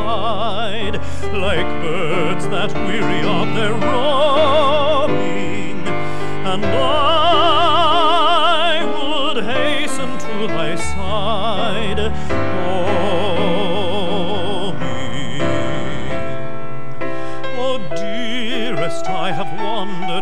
side, like birds that weary of their roaming, and I would hasten to thy side, homing. Oh, dearest, I have wandered